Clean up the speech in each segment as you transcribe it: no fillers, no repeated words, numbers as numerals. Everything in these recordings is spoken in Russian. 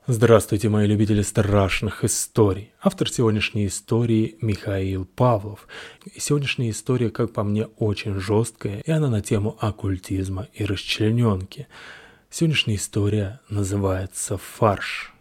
Здравствуйте, мои любители страшных историй. Автор сегодняшней истории Михаил Павлов. И сегодняшняя история, как по мне, очень жесткая, и она на тему оккультизма и расчлененки. Сегодняшняя история называется «Фарш».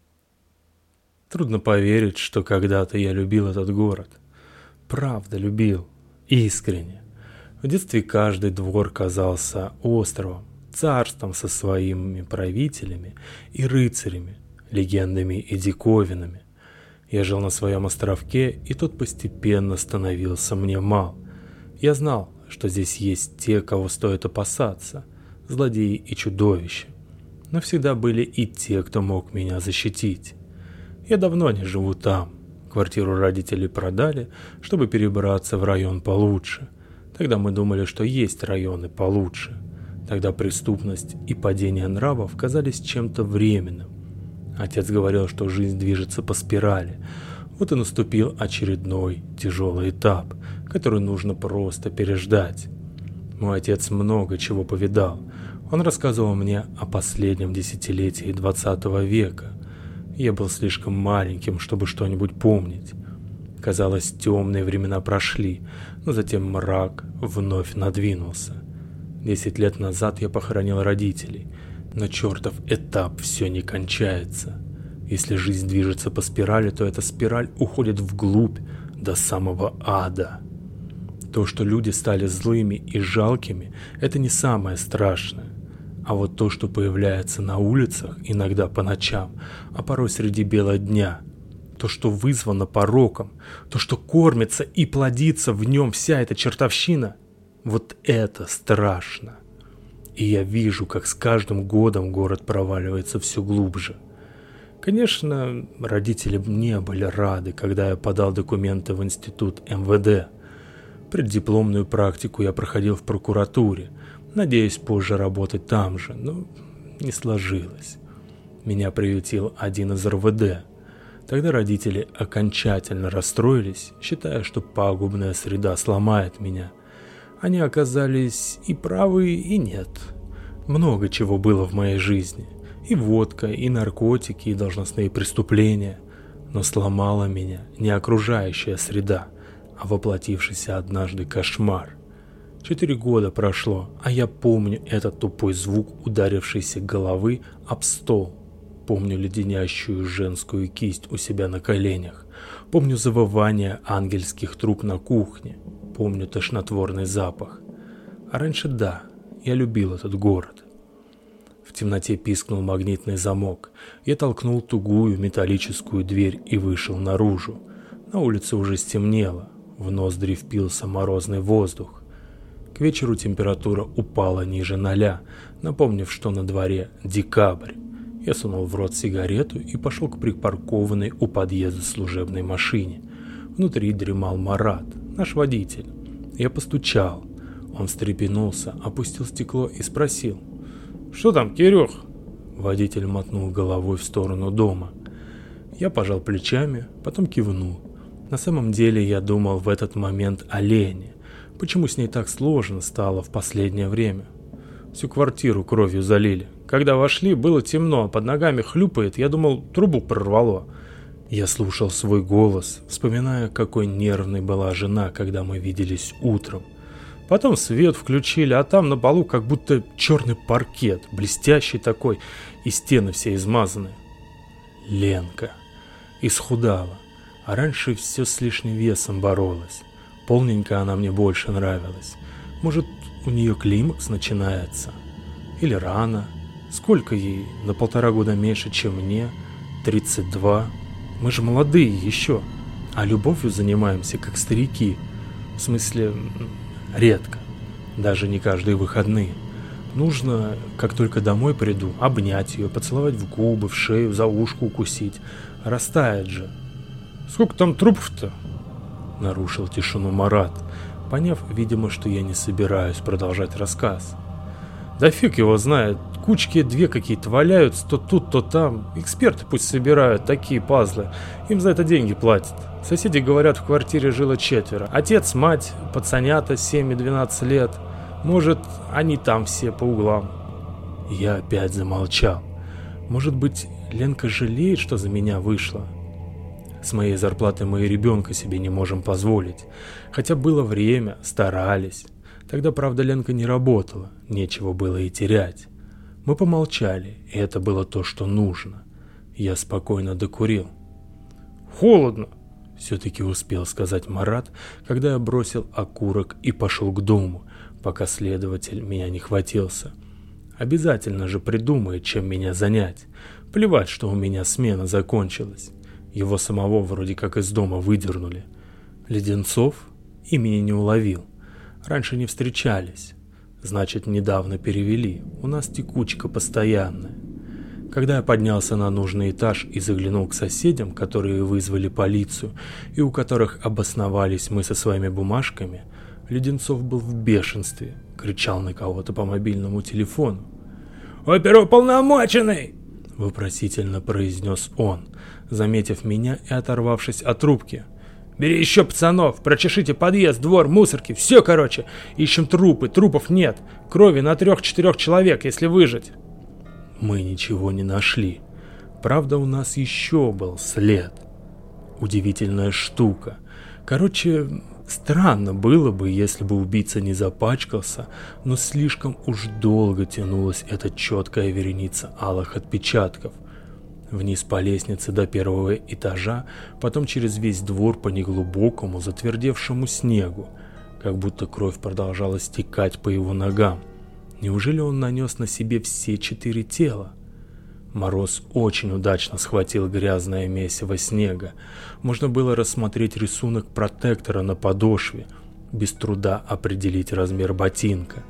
Трудно поверить, что когда-то я любил этот город. Правда, любил. Искренне. В детстве каждый двор казался островом, царством со своими правителями и рыцарями, легендами и диковинами. Я жил на своем островке, и тот постепенно становился мне мал. Я знал, что здесь есть те, кого стоит опасаться, злодеи и чудовища. Но всегда были и те, кто мог меня защитить. Я давно не живу там. Квартиру родители продали, чтобы перебраться в район получше. Тогда мы думали, что есть районы получше. Тогда преступность и падение нравов казались чем-то временным. Отец говорил, что жизнь движется по спирали. Вот и наступил очередной тяжелый этап, который нужно просто переждать. Мой отец много чего повидал. Он рассказывал мне о последнем десятилетии 20 века. Я был слишком маленьким, чтобы что-нибудь помнить. Казалось, темные времена прошли, но затем мрак вновь надвинулся. 10 лет назад я похоронил родителей, но чертов этап все не кончается. Если жизнь движется по спирали, то эта спираль уходит вглубь, до самого ада. То, что люди стали злыми и жалкими, это не самое страшное. А вот то, что появляется на улицах, иногда по ночам, а порой среди бела дня, то, что вызвано пороком, то, что кормится и плодится в нем вся эта чертовщина, вот это страшно. И я вижу, как с каждым годом город проваливается все глубже. Конечно, родители не были рады, когда я подал документы в институт МВД. Преддипломную практику я проходил в прокуратуре, надеясь позже работать там же, но не сложилось. Меня приютил один из РВД. Тогда родители окончательно расстроились, считая, что пагубная среда сломает меня. Они оказались и правы, и нет. Много чего было в моей жизни. И водка, и наркотики, и должностные преступления. Но сломала меня не окружающая среда, а воплотившийся однажды кошмар. 4 года прошло, а я помню этот тупой звук ударившейся головы об стол. Помню леденящую женскую кисть у себя на коленях. Помню завывание ангельских труб на кухне. Помню тошнотворный запах. А раньше да, я любил этот город. В темноте пискнул магнитный замок. Я толкнул тугую металлическую дверь и вышел наружу. На улице уже стемнело. В ноздри впился морозный воздух. К вечеру температура упала ниже 0, напомнив, что на дворе декабрь. Я сунул в рот сигарету и пошел к припаркованной у подъезда служебной машине. Внутри дремал Марат, наш водитель. Я постучал. Он встрепенулся, опустил стекло и спросил: «Что там, Кирюх?» Водитель мотнул головой в сторону дома. Я пожал плечами, потом кивнул. На самом деле я думал в этот момент о Лене. Почему с ней так сложно стало в последнее время? Всю квартиру кровью залили. Когда вошли, было темно, под ногами хлюпает, я думал, трубу прорвало. Я слушал свой голос, вспоминая, какой нервной была жена, когда мы виделись утром. Потом свет включили, а там на полу как будто черный паркет, блестящий такой, и стены все измазаны. Ленка. Исхудала, а раньше все с лишним весом боролась. Полненько она мне больше нравилась. Может, у нее климакс начинается? Или рано? Сколько ей? На 1,5 года меньше, чем мне. 32. Мы же молодые еще. А любовью занимаемся, как старики. В смысле, редко. Даже не каждые выходные. Нужно, как только домой приду, обнять ее, поцеловать в губы, в шею, за ушко укусить. Растает же. Сколько там трупов-то? Нарушил тишину Марат, поняв, видимо, что я не собираюсь продолжать рассказ. Да фиг его знает, кучки 2 какие-то валяются, то тут, то там. Эксперты пусть собирают такие пазлы, им за это деньги платят. Соседи говорят, в квартире жило 4. Отец, мать, пацанята 7 и 12 лет. Может, они там все по углам. Я опять замолчал. Может быть, Ленка жалеет, что за меня вышла. С моей зарплаты мы и ребенка себе не можем позволить. Хотя было время, старались. Тогда, правда, Ленка не работала, нечего было и терять. Мы помолчали, и это было то, что нужно. Я спокойно докурил. «Холодно!» — все-таки успел сказать Марат, когда я бросил окурок и пошел к дому, пока следователь меня не хватился. Обязательно же придумает, чем меня занять. Плевать, что у меня смена закончилась. Его самого вроде как из дома выдернули. Леденцов имени не уловил. Раньше не встречались. Значит, недавно перевели. У нас текучка постоянная. Когда я поднялся на нужный этаж и заглянул к соседям, которые вызвали полицию и у которых обосновались мы со своими бумажками, Леденцов был в бешенстве, кричал на кого-то по мобильному телефону. «Оперуполномоченный!» — вопросительно произнес он, заметив меня и оторвавшись от трубки. «Бери еще пацанов, прочешите подъезд, двор, мусорки, все, короче. Ищем трупы, трупов нет. Крови на 3-4 человек, если выжить». Мы ничего не нашли. Правда, у нас еще был след. Удивительная штука. Короче, странно было бы, если бы убийца не запачкался, но слишком уж долго тянулась эта четкая вереница алых отпечатков. Вниз по лестнице до первого этажа, потом через весь двор по неглубокому, затвердевшему снегу, как будто кровь продолжала стекать по его ногам. Неужели он нанес на себе все 4 тела? Мороз очень удачно схватил грязное месиво снега. Можно было рассмотреть рисунок протектора на подошве, без труда определить размер ботинка.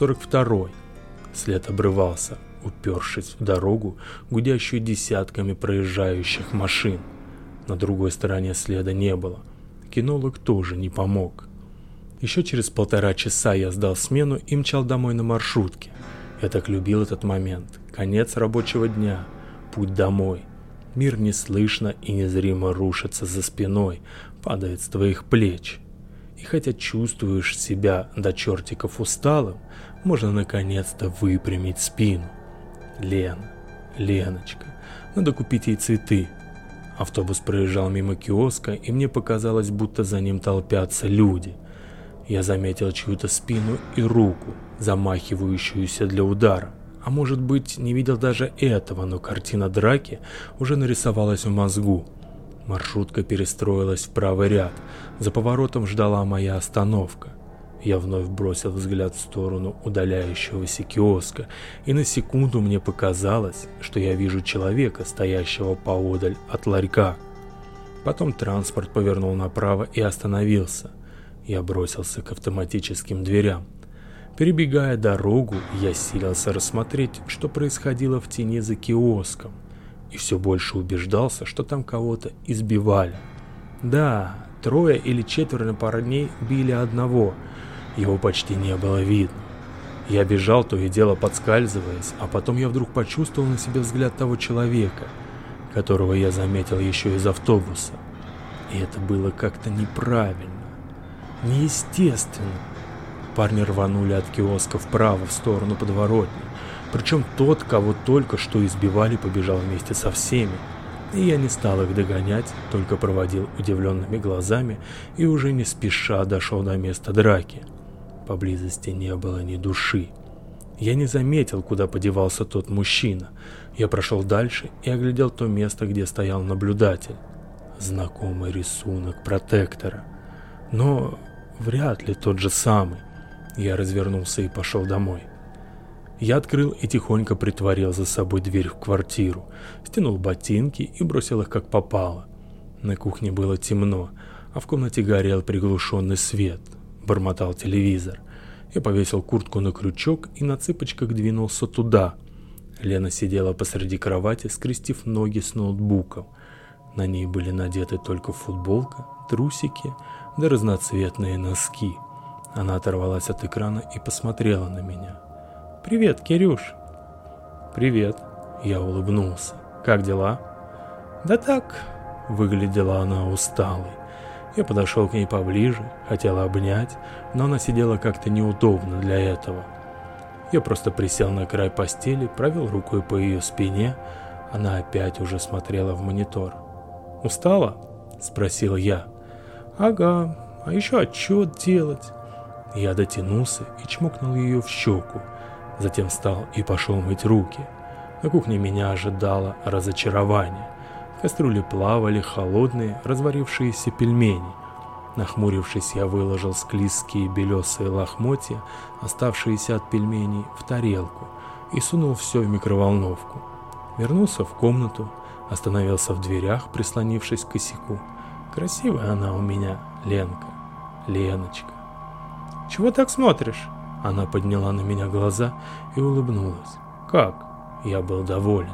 42-й. След обрывался, упершись в дорогу, гудящую десятками проезжающих машин. На другой стороне следа не было. Кинолог тоже не помог. Еще через 1,5 часа я сдал смену и мчал домой на маршрутке. Я так любил этот момент. Конец рабочего дня. Путь домой. Мир неслышно и незримо рушится за спиной, падает с твоих плеч. И хотя чувствуешь себя до чертиков усталым, можно наконец-то выпрямить спину. Лена, Леночка, надо купить ей цветы. Автобус проезжал мимо киоска, и мне показалось, будто за ним толпятся люди. Я заметил чью-то спину и руку, замахивающуюся для удара. А может быть, не видел даже этого, но картина драки уже нарисовалась в мозгу. Маршрутка перестроилась в правый ряд. За поворотом ждала моя остановка. Я вновь бросил взгляд в сторону удаляющегося киоска, и на секунду мне показалось, что я вижу человека, стоящего поодаль от ларька. Потом транспорт повернул направо и остановился. Я бросился к автоматическим дверям. Перебегая дорогу, я силился рассмотреть, что происходило в тени за киоском, и все больше убеждался, что там кого-то избивали. Да, 3 или 4 парней били одного, его почти не было видно. Я бежал, то и дело подскальзываясь, а потом я вдруг почувствовал на себе взгляд того человека, которого я заметил еще из автобуса. И это было как-то неправильно. Неестественно. Парни рванули от киоска вправо, в сторону подворотни. Причем тот, кого только что избивали, побежал вместе со всеми. И я не стал их догонять, только проводил удивленными глазами и уже не спеша дошел до места драки. Поблизости не было ни души. Я не заметил, куда подевался тот мужчина. Я прошел дальше и оглядел то место, где стоял наблюдатель. Знакомый рисунок протектора. Но вряд ли тот же самый. Я развернулся и пошел домой. Я открыл и тихонько притворил за собой дверь в квартиру, стянул ботинки и бросил их как попало. На кухне было темно, а в комнате горел приглушенный свет. Бормотал телевизор. Я повесил куртку на крючок и на цыпочках двинулся туда. Лена сидела посреди кровати, скрестив ноги с ноутбуком. На ней были надеты только футболка, трусики да разноцветные носки. Она оторвалась от экрана и посмотрела на меня. «Привет, Кирюш!» «Привет!» Я улыбнулся. «Как дела?» «Да так!» Выглядела она усталой. Я подошел к ней поближе, хотел обнять, но она сидела как-то неудобно для этого. Я просто присел на край постели, провел рукой по ее спине. Она опять уже смотрела в монитор. «Устала?» — спросил я. «Ага, а еще отчет делать». Я дотянулся и чмокнул ее в щеку. Затем встал и пошел мыть руки. На кухне меня ожидало разочарование. В кастрюле плавали холодные, разварившиеся пельмени. Нахмурившись, я выложил склизкие белесые лохмотья, оставшиеся от пельменей, в тарелку и сунул все в микроволновку. Вернулся в комнату, остановился в дверях, прислонившись к косяку. Красивая она у меня, Ленка, Леночка. «Чего так смотришь?» Она подняла на меня глаза и улыбнулась. «Как?» Я был доволен.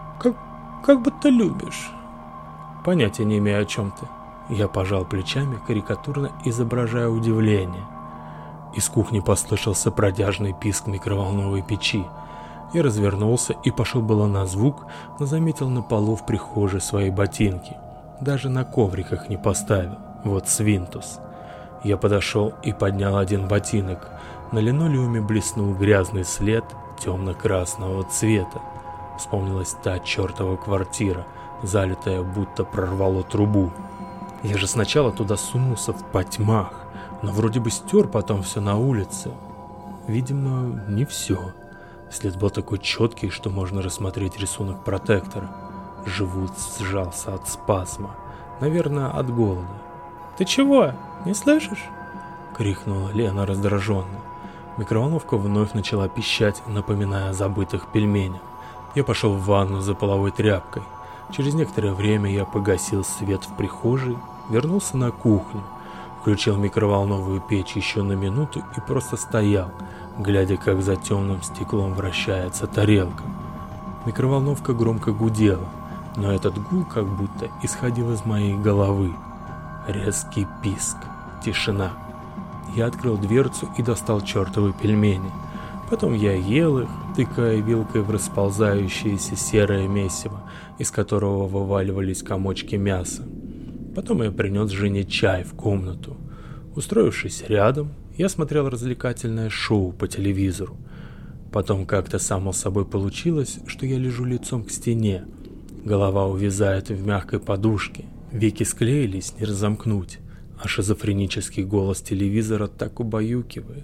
«Как будто любишь». «Понятия не имею, о чем ты». Я пожал плечами, карикатурно изображая удивление. Из кухни послышался протяжный писк микроволновой печи. Я развернулся и пошел было на звук, но заметил на полу в прихожей свои ботинки. Даже на коврик их не поставил. Вот свинтус. Я подошел и поднял один ботинок. На линолеуме блеснул грязный след темно-красного цвета. Вспомнилась та чертова квартира, залитая, будто прорвало трубу. Я же сначала туда сунулся в потьмах, но вроде бы стер потом все на улице. Видимо, не все. След был такой четкий, что можно рассмотреть рисунок протектора. Живот сжался от спазма. Наверное, от голода. «Ты чего? Не слышишь?» — крикнула Лена раздраженно. Микроволновка вновь начала пищать, напоминая о забытых пельменях. Я пошел в ванну за половой тряпкой. Через некоторое время я погасил свет в прихожей, вернулся на кухню, включил микроволновую печь еще на минуту и просто стоял, глядя, как за темным стеклом вращается тарелка. Микроволновка громко гудела, но этот гул как будто исходил из моей головы. Резкий писк, тишина. Я открыл дверцу и достал чертовы пельмени. Потом я ел их, тыкая вилкой в расползающееся серое месиво, из которого вываливались комочки мяса. Потом я принес жене чай в комнату. Устроившись рядом, я смотрел развлекательное шоу по телевизору. Потом как-то само собой получилось, что я лежу лицом к стене. Голова увязает в мягкой подушке, веки склеились, не разомкнуть, а шизофренический голос телевизора так убаюкивает.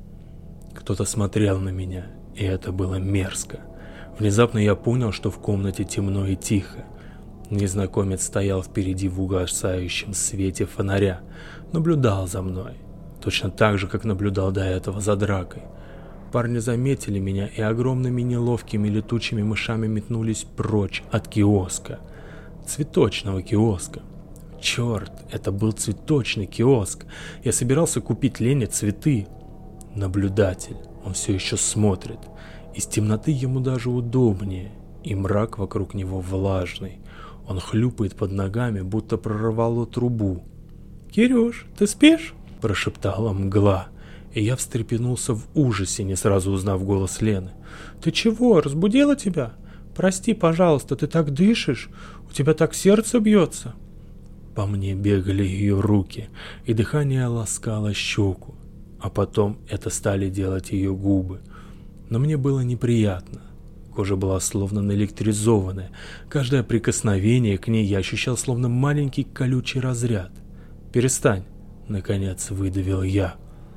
Кто-то смотрел на меня, и это было мерзко. Внезапно я понял, что в комнате темно и тихо. Незнакомец стоял впереди в угасающем свете фонаря, наблюдал за мной, точно так же, как наблюдал до этого за дракой. Парни заметили меня и огромными неловкими летучими мышами метнулись прочь от киоска. Цветочного киоска. Черт, это был цветочный киоск. Я собирался купить Лене цветы. Наблюдатель, он все еще смотрит. Из темноты ему даже удобнее, и мрак вокруг него влажный. Он хлюпает под ногами, будто прорвало трубу. «Кирюш, ты спишь?» – прошептала мгла. И я встрепенулся в ужасе, не сразу узнав голос Лены. «Ты чего, разбудила тебя? Прости, пожалуйста, ты так дышишь, у тебя так сердце бьется». По мне бегали ее руки, и дыхание ласкало щеку, а потом это стали делать ее губы. Но мне было неприятно. Кожа была словно наэлектризованная. Каждое прикосновение к ней я ощущал словно маленький колючий разряд. «Перестань», — наконец выдавил я.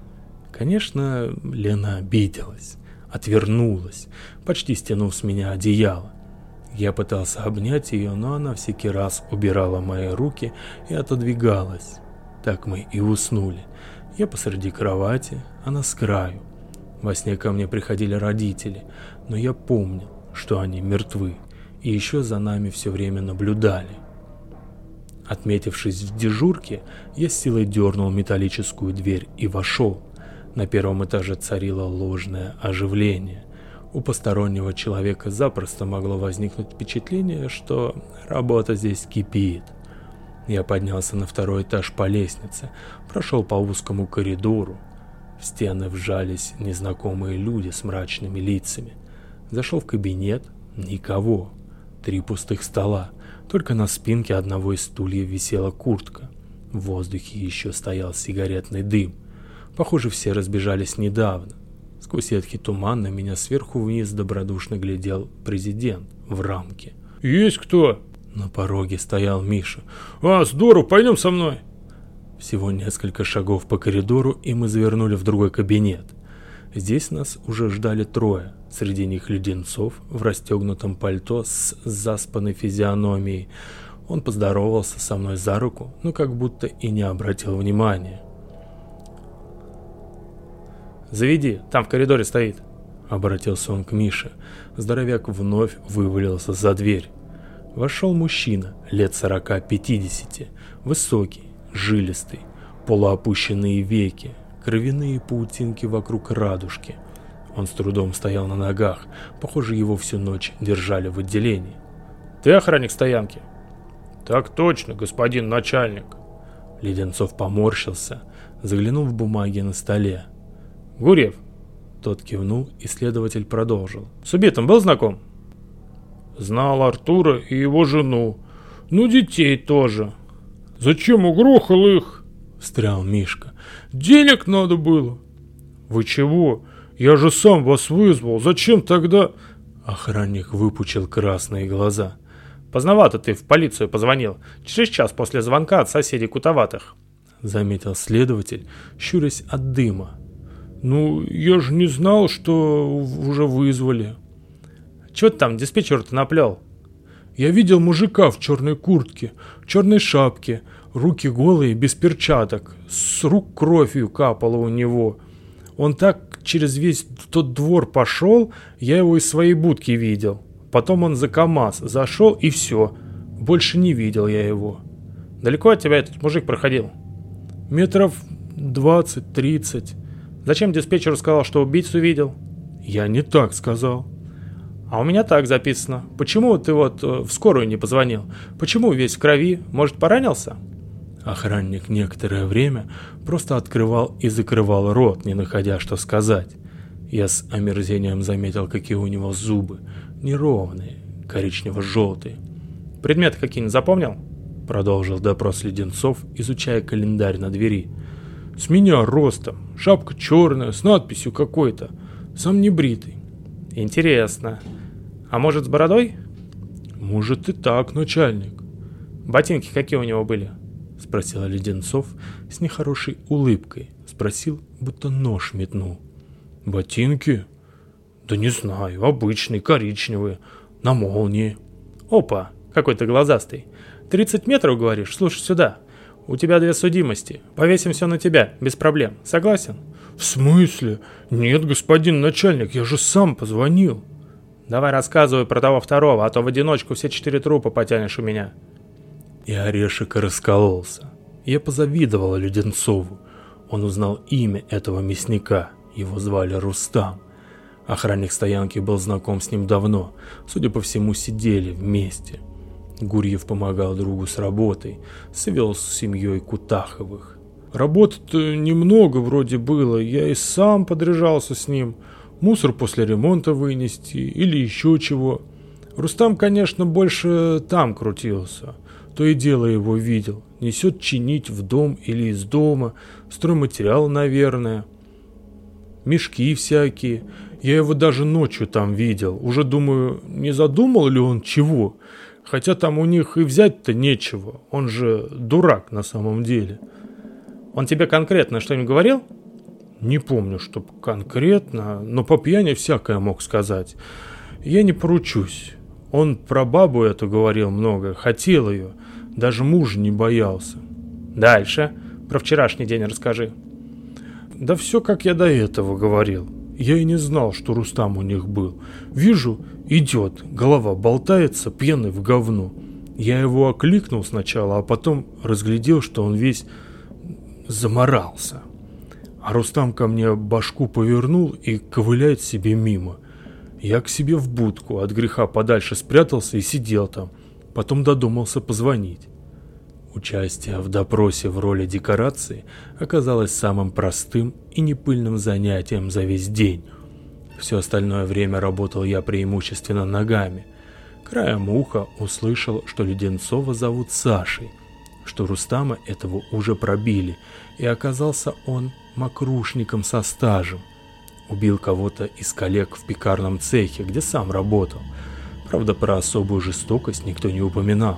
Конечно, Лена обиделась, отвернулась, почти стянув с меня одеяло. Я пытался обнять ее, но она всякий раз убирала мои руки и отодвигалась. Так мы и уснули. Я посреди кровати, она с краю. Во сне ко мне приходили родители, но я помнил, что они мертвы, и еще за нами все время наблюдали. Отметившись в дежурке, я с силой дернул металлическую дверь и вошел. На первом этаже царило ложное оживление. У постороннего человека запросто могло возникнуть впечатление, что работа здесь кипит. Я поднялся на второй этаж по лестнице, прошел по узкому коридору. В стены вжались незнакомые люди с мрачными лицами. Зашел в кабинет — никого. 3 пустых стола, только на спинке одного из стульев висела куртка. В воздухе еще стоял сигаретный дым. Похоже, все разбежались недавно. Сквозь едкий туман на меня сверху вниз добродушно глядел президент в рамке. Есть кто?» На пороге стоял Миша. Здорово, пойдем со мной. Всего несколько шагов по коридору, и мы завернули в другой кабинет. Здесь нас уже ждали трое. Среди них Леденцов в расстегнутом пальто с заспанной физиономией. Он поздоровался со мной за руку, но как будто и не обратил внимания. «Заведи, там в коридоре стоит», — обратился он к Мише. Здоровяк вновь вывалился за дверь. Вошел мужчина, лет 40-50, высокий, жилистый, полуопущенные веки, кровяные паутинки вокруг радужки. Он с трудом стоял на ногах, похоже, его всю ночь держали в отделении. «Ты охранник стоянки?» «Так точно, господин начальник». Леденцов поморщился, заглянул в бумаги на столе. «Гурьев?» Тот кивнул, и следователь продолжил. «С убитым был знаком?» «Знал Артура и его жену. Ну, детей тоже». «Зачем угрохал их?» — встрял Мишка. «Денег надо было». «Вы чего? Я же сам вас вызвал. Зачем тогда?» Охранник выпучил красные глаза. «Поздновато ты в полицию позвонил. Через час после звонка от соседей Кутоватых», — заметил следователь, щурясь от дыма. «Ну, я же не знал, что уже вызвали». «Чего ты там диспетчер-то наплел?» «Я видел мужика в черной куртке, в черной шапке, руки голые, без перчаток, с рук кровью капало у него. Он так через весь тот двор пошел, я его из своей будки видел. Потом он за КамАЗ зашел, и все. Больше не видел я его». «Далеко от тебя этот мужик проходил?» «Метров 20-30. Зачем диспетчер сказал, что убийцу видел?» «Я не так сказал». «А у меня так записано. Почему ты вот в скорую не позвонил? Почему весь в крови? Может, поранился?» Охранник некоторое время просто открывал и закрывал рот, не находя что сказать. Я с омерзением заметил, какие у него зубы. Неровные, коричнево-желтые. «Предметы какие-нибудь запомнил?» Продолжил допрос Леденцов, изучая календарь на двери. «С меня ростом. Шапка черная, с надписью какой-то. Сам не бритый». «Интересно. А может, с бородой?» «Может и так, начальник». «Ботинки какие у него были?» Спросил Леденцов с нехорошей улыбкой. Спросил, будто нож метнул. «Ботинки? Да не знаю, обычные, коричневые, на молнии». «Опа, какой ты глазастый. 30 метров, говоришь? Слушай сюда. У тебя 2 судимости. Повесим все на тебя, без проблем. Согласен?» «В смысле? Нет, господин начальник, я же сам позвонил». «Давай рассказывай про того второго, а то в одиночку все 4 трупа потянешь у меня». И орешек раскололся. Я позавидовал Леденцову. Он узнал имя этого мясника. Его звали Рустам. Охранник стоянки был знаком с ним давно. Судя по всему, сидели вместе. Гурьев помогал другу с работой. Свел с семьей Кутаховых. Работы-то немного вроде было. Я и сам подряжался с ним. Мусор после ремонта вынести или еще чего. Рустам, конечно, больше там крутился. То и дело его видел. Несет чинить в дом или из дома. Стройматериал, наверное. Мешки всякие. Я его даже ночью там видел. Уже думаю, не задумал ли он чего? Хотя там у них и взять-то нечего. Он же дурак на самом деле. Он тебе конкретно что-нибудь говорил? Не помню, чтоб конкретно, но по пьяни всякое мог сказать. Я не поручусь. Он про бабу эту говорил много, хотел ее. Даже мужа не боялся. Дальше. Про вчерашний день расскажи. Да все, как я до этого говорил. Я и не знал, что Рустам у них был. Вижу, идет, голова болтается, пьяный в говно. Я его окликнул сначала, а потом разглядел, что он весь заморался. А Рустам ко мне башку повернул и ковыляет себе мимо. Я к себе в будку, от греха подальше спрятался и сидел там. Потом додумался позвонить. Участие в допросе в роли декорации оказалось самым простым и непыльным занятием за весь день. Все остальное время работал я преимущественно ногами. Краем уха услышал, что Леденцова зовут Сашей, что Рустама этого уже пробили, и оказался он мокрушником со стажем. Убил кого-то из коллег в пекарном цехе, где сам работал. Правда, про особую жестокость никто не упоминал.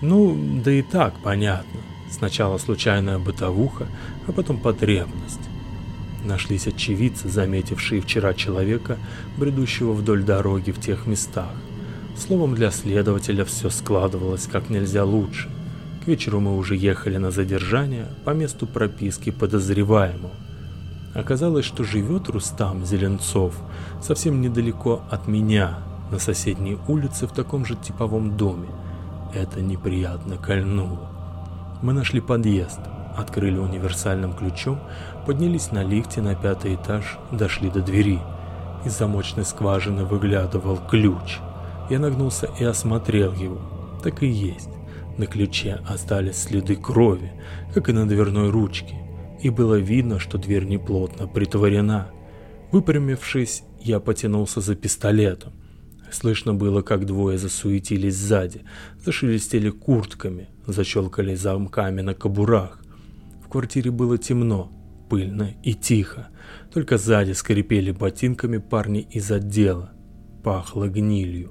Ну, да и так понятно. Сначала случайная бытовуха, а потом потребность. Нашлись очевидцы, заметившие вчера человека, бредущего вдоль дороги в тех местах. Словом, для следователя все складывалось как нельзя лучше. К вечеру мы уже ехали на задержание по месту прописки подозреваемого. Оказалось, что живет Рустам Зеленцов совсем недалеко от меня, на соседней улице в таком же типовом доме. Это неприятно кольнуло. Мы нашли подъезд, открыли универсальным ключом, поднялись на лифте на 5-й этаж, дошли до двери. Из замочной скважины выглядывал ключ. Я нагнулся и осмотрел его. Так и есть. На ключе остались следы крови, как и на дверной ручке. И было видно, что дверь неплотно притворена. Выпрямившись, я потянулся за пистолетом. Слышно было, как двое засуетились сзади, зашелестели куртками, защелкали замками на кобурах. В квартире было темно, пыльно и тихо. Только сзади скрипели ботинками парни из отдела. Пахло гнилью.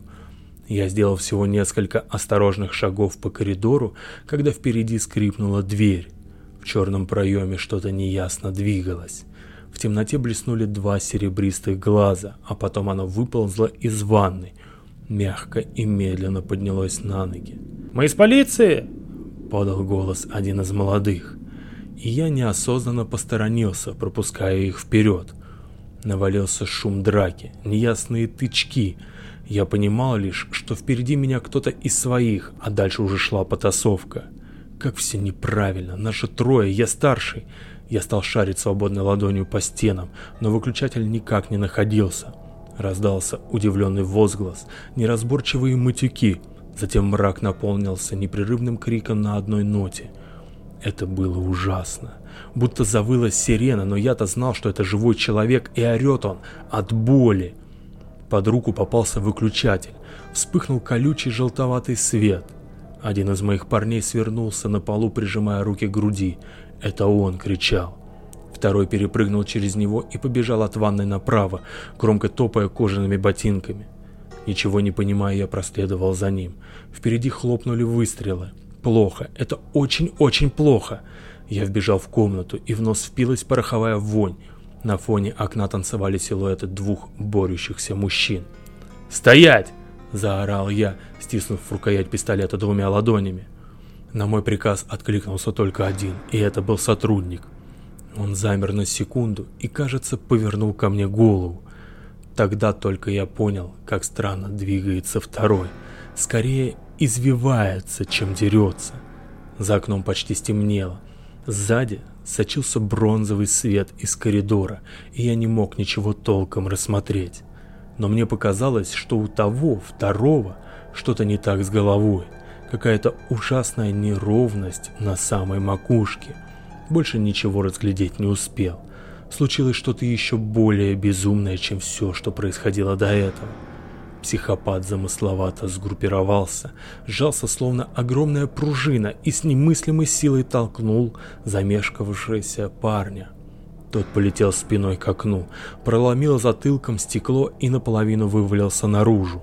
Я сделал всего несколько осторожных шагов по коридору, когда впереди скрипнула дверь. В черном проеме что-то неясно двигалось. В темноте блеснули два серебристых глаза, а потом оно выползло из ванной. Мягко и медленно поднялось на ноги. «Мы из полиции!» — подал голос один из молодых. И я неосознанно посторонился, пропуская их вперед. Навалился шум драки, неясные тычки. Я понимал лишь, что впереди меня кто-то из своих, а дальше уже шла потасовка. Как все неправильно, наши трое, я старший. Я стал шарить свободной ладонью по стенам, но выключатель никак не находился. Раздался удивленный возглас, неразборчивые матюки, затем мрак наполнился непрерывным криком на одной ноте. Это было ужасно. Будто завыла сирена, но я-то знал, что это живой человек, и орет он от боли. Под руку попался выключатель. Вспыхнул колючий желтоватый свет. Один из моих парней свернулся на полу, прижимая руки к груди. Это он кричал. Второй перепрыгнул через него и побежал от ванной направо, громко топая кожаными ботинками. Ничего не понимая, я проследовал за ним. Впереди хлопнули выстрелы. Плохо, это очень-очень плохо. Я вбежал в комнату, и в нос впилась пороховая вонь. На фоне окна танцевали силуэты двух борющихся мужчин. «Стоять!» – заорал я, стиснув рукоять пистолета двумя ладонями. На мой приказ откликнулся только один, и это был сотрудник. Он замер на секунду и, кажется, повернул ко мне голову. Тогда только я понял, как странно двигается второй. Скорее извивается, чем дерется. За окном почти стемнело. Сзади сочился бронзовый свет из коридора, и я не мог ничего толком рассмотреть. Но мне показалось, что у того, второго, что-то не так с головой. Какая-то ужасная неровность на самой макушке. Больше ничего разглядеть не успел. Случилось что-то еще более безумное, чем все, что происходило до этого. Психопат замысловато сгруппировался, сжался словно огромная пружина и с немыслимой силой толкнул замешкавшегося парня. Тот полетел спиной к окну, проломил затылком стекло и наполовину вывалился наружу.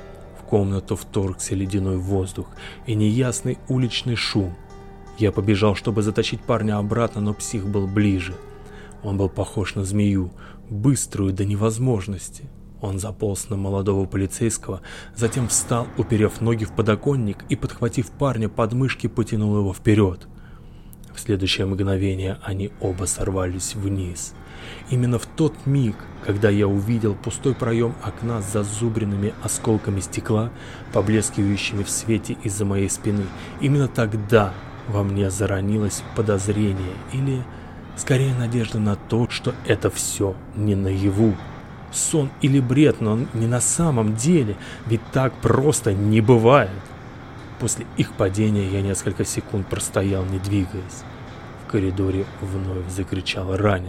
В комнату вторгся ледяной воздух и неясный уличный шум. Я побежал, чтобы затащить парня обратно, но псих был ближе. Он был похож на змею, быструю до невозможности. Он заполз на молодого полицейского, затем встал, уперев ноги в подоконник и, подхватив парня под мышки, потянул его вперед. В следующее мгновение они оба сорвались вниз. Именно в тот миг, когда я увидел пустой проем окна с зазубренными осколками стекла, поблескивающими в свете из-за моей спины, именно тогда во мне заронилось подозрение или, скорее, надежда на то, что это все не наяву. Сон или бред, но не на самом деле, ведь так просто не бывает. После их падения я несколько секунд простоял, не двигаясь. В коридоре вновь закричал раненый.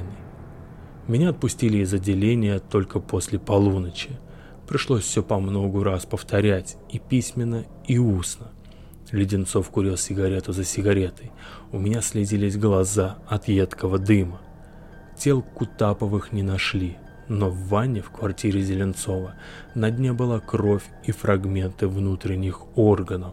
Меня отпустили из отделения только после полуночи. Пришлось все по многу раз повторять, и письменно, и устно. Леденцов курил сигарету за сигаретой. У меня слезились глаза от едкого дыма. Тел Кутаповых не нашли, Но в ванне в квартире Зеленцова на дне была кровь и фрагменты внутренних органов.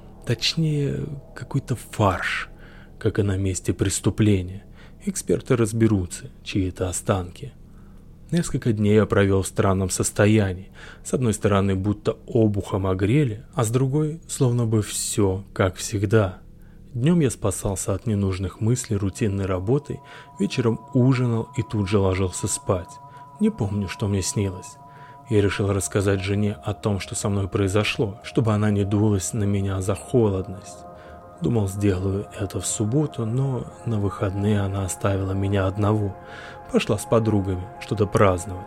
Точнее, какой-то фарш, как и на месте преступления. Эксперты разберутся, чьи это останки. Несколько дней я провел в странном состоянии. С одной стороны, будто обухом огрели, а с другой, словно бы все как всегда. Днем я спасался от ненужных мыслей рутинной работой, вечером ужинал и тут же ложился спать. Не помню, что мне снилось. Я решил рассказать жене о том, что со мной произошло, чтобы она не дулась на меня за холодность. Думал, сделаю это в субботу, но на выходные она оставила меня одного. Пошла с подругами что-то праздновать.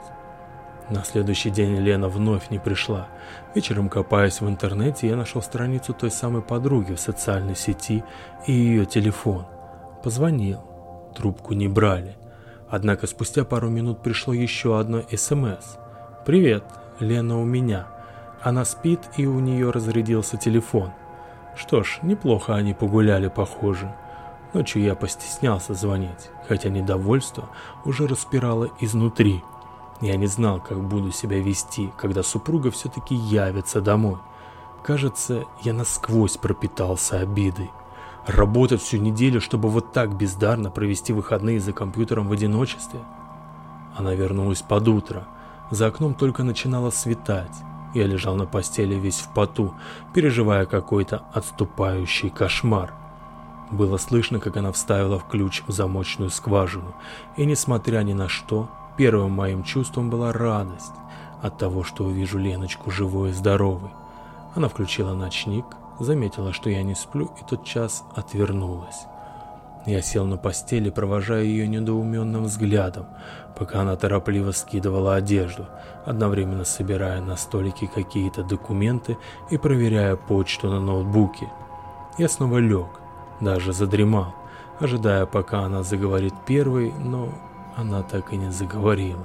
На следующий день Лена вновь не пришла. Вечером, копаясь в интернете, я нашел страницу той самой подруги в социальной сети и ее телефон. Позвонил. Трубку не брали. Однако спустя пару минут пришло еще одно СМС. «Привет, Лена у меня. Она спит, и у нее разрядился телефон». Что ж, неплохо они погуляли, похоже. Ночью я постеснялся звонить, хотя недовольство уже распирало изнутри. Я не знал, как буду себя вести, когда супруга все-таки явится домой. Кажется, я насквозь пропитался обидой. Работать всю неделю, чтобы вот так бездарно провести выходные за компьютером в одиночестве. Она вернулась под утро. За окном только начинало светать. Я лежал на постели весь в поту, переживая какой-то отступающий кошмар. Было слышно, как она вставила в ключ в замочную скважину, и, несмотря ни на что, первым моим чувством была радость от того, что увижу Леночку живой и здоровой. Она включила ночник, заметила, что я не сплю, и тотчас отвернулась. Я сел на постели, провожая ее недоуменным взглядом, пока она торопливо скидывала одежду, одновременно собирая на столике какие-то документы и проверяя почту на ноутбуке. Я снова лег, даже задремал, ожидая, пока она заговорит первой, но она так и не заговорила.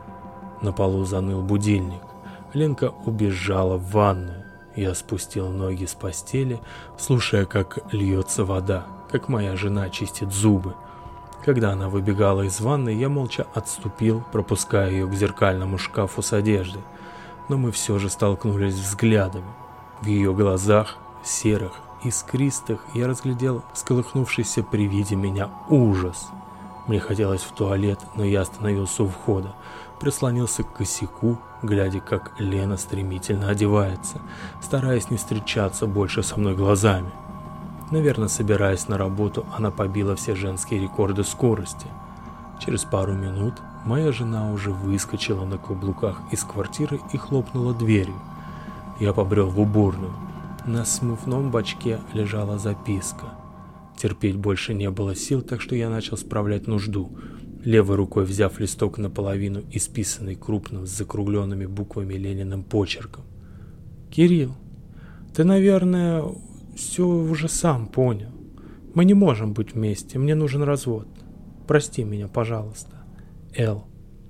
На полу заныл будильник. Ленка убежала в ванную. Я спустил ноги с постели, слушая, как льется вода, как моя жена чистит зубы. Когда она выбегала из ванной, я молча отступил, пропуская ее к зеркальному шкафу с одеждой. Но мы все же столкнулись взглядами. В ее глазах, серых, искристых, я разглядел всколыхнувшийся при виде меня ужас. Мне хотелось в туалет, но я остановился у входа, прислонился к косяку, глядя, как Лена стремительно одевается, стараясь не встречаться больше со мной глазами. Наверное, собираясь на работу, она побила все женские рекорды скорости. Через пару минут моя жена уже выскочила на каблуках из квартиры и хлопнула дверью. Я побрел в уборную. На смывном бачке лежала записка. Терпеть больше не было сил, так что я начал справлять нужду, левой рукой взяв листок наполовину исписанный крупным с закругленными буквами Лениным почерком. «Кирилл, ты, наверное, все уже сам понял. Мы не можем быть вместе, мне нужен развод. Прости меня, пожалуйста. Эл».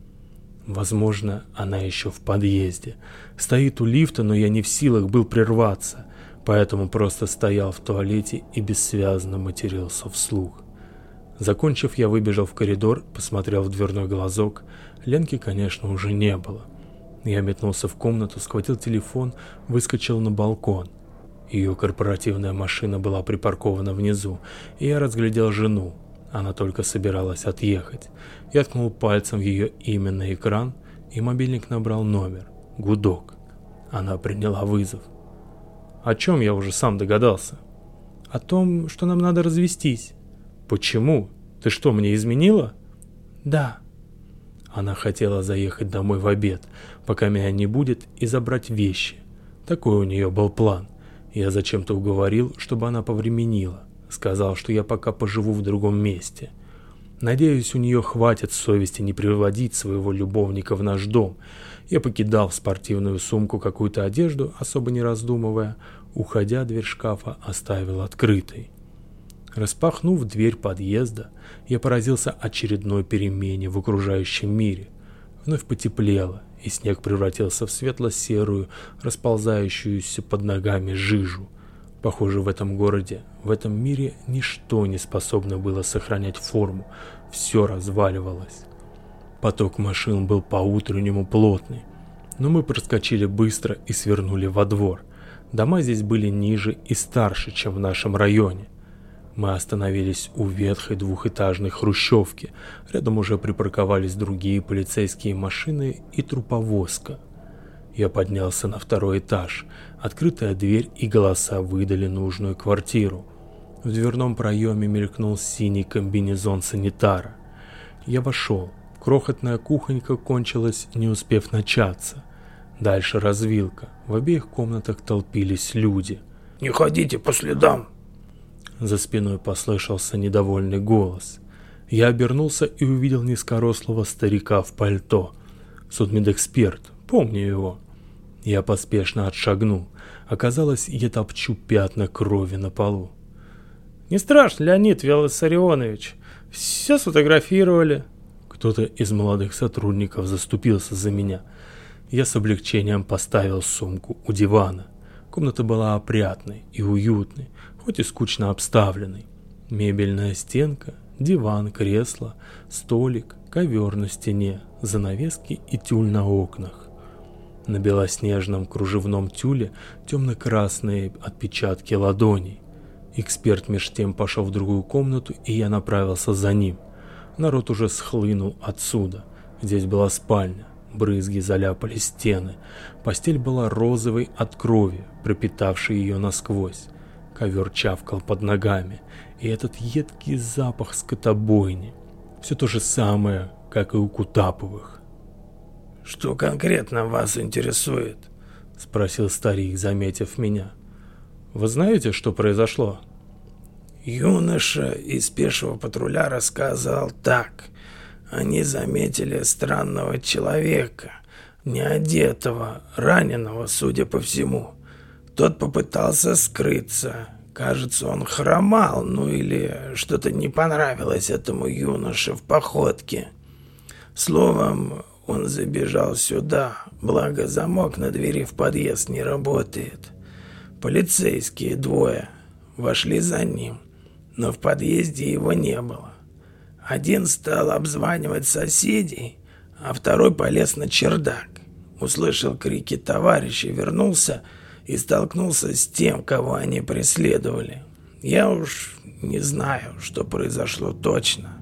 Возможно, она еще в подъезде. Стоит у лифта, но я не в силах был прерваться, поэтому просто стоял в туалете и бессвязно матерился вслух. Закончив, я выбежал в коридор, посмотрел в дверной глазок. Ленки, конечно, уже не было. Я метнулся в комнату, схватил телефон, выскочил на балкон. Ее корпоративная машина была припаркована внизу, и я разглядел жену. Она только собиралась отъехать. Я ткнул пальцем в ее имя на экран, и мобильник набрал номер. Гудок. Она приняла вызов. «О чем я уже сам догадался?» «О том, что нам надо развестись». «Почему? Ты что, мне изменила?» «Да». Она хотела заехать домой в обед, пока меня не будет, и забрать вещи. Такой у нее был план. Я зачем-то уговорил, чтобы она повременила. Сказал, что я пока поживу в другом месте. Надеюсь, у нее хватит совести не приводить своего любовника в наш дом. Я покидал в спортивную сумку какую-то одежду, особо не раздумывая. Уходя, дверь шкафа оставил открытой. Распахнув дверь подъезда, я поразился очередной перемене в окружающем мире. Вновь потеплело, и снег превратился в светло-серую, расползающуюся под ногами жижу. Похоже, в этом городе, в этом мире ничто не способно было сохранять форму, все разваливалось. Поток машин был по-утреннему плотный, но мы проскочили быстро и свернули во двор. Дома здесь были ниже и старше, чем в нашем районе. Мы остановились у ветхой двухэтажной хрущевки. Рядом уже припарковались другие полицейские машины и труповозка. Я поднялся на второй этаж. Открытая дверь и голоса выдали нужную квартиру. В дверном проеме мелькнул синий комбинезон санитара. Я вошел. Крохотная кухонька кончилась, не успев начаться. Дальше развилка. В обеих комнатах толпились люди. «Не ходите по следам!» За спиной послышался недовольный голос. Я обернулся и увидел низкорослого старика в пальто. Судмедэксперт, помню его. Я поспешно отшагнул. Оказалось, я топчу пятна крови на полу. «Не страшно, Леонид Виссарионович. Все сфотографировали». Кто-то из молодых сотрудников заступился за меня. Я с облегчением поставил сумку у дивана. Комната была опрятной и уютной, хоть и скучно обставленной. Мебельная стенка, диван, кресло, столик, ковер на стене, занавески и тюль на окнах. На белоснежном кружевном тюле темно-красные отпечатки ладоней. Эксперт меж тем пошел в другую комнату, и я направился за ним. Народ уже схлынул отсюда. Здесь была спальня. Брызги заляпали стены. Постель была розовой от крови, пропитавшей ее насквозь. Ковер чавкал под ногами. И этот едкий запах скотобойни. Все то же самое, как и у Кутаповых. «Что конкретно вас интересует?» — спросил старик, заметив меня. «Вы знаете, что произошло?» Юноша из пешего патруля рассказал так. Они заметили странного человека, неодетого, раненого, судя по всему. Тот попытался скрыться. Кажется, он хромал, или что-то не понравилось этому юноше в походке. Словом, он забежал сюда, благо замок на двери в подъезд не работает. Полицейские двое вошли за ним, но в подъезде его не было. Один стал обзванивать соседей, а второй полез на чердак. Услышал крики товарищей, вернулся и столкнулся с тем, кого они преследовали. Я уж не знаю, что произошло точно.